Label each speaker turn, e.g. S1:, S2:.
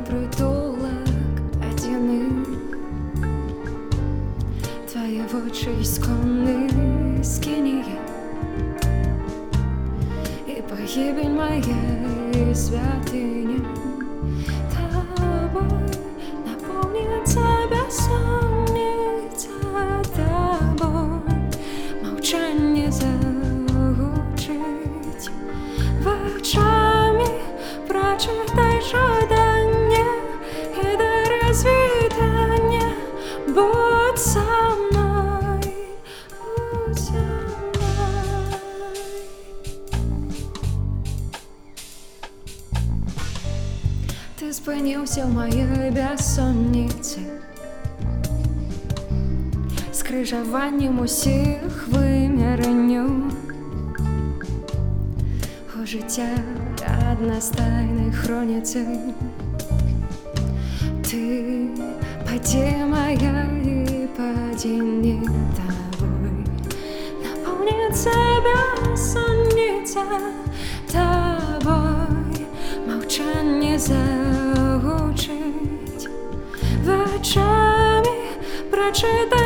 S1: притулок одиных. Твои очи исконные скиния и погибель моей святыни. Тобой наполнится бессонница, тобой молчание заучить. В очами прочитай жадание и до развитания. Будь со мной, будь со мной. Ты спинився в моїй безсонниці, скрижаванням усіх виміренню. У життя одностайной хроницы ты поди моя и падение тобой. Наполнится бессонница, тобой молчание заучить. В очами прочитай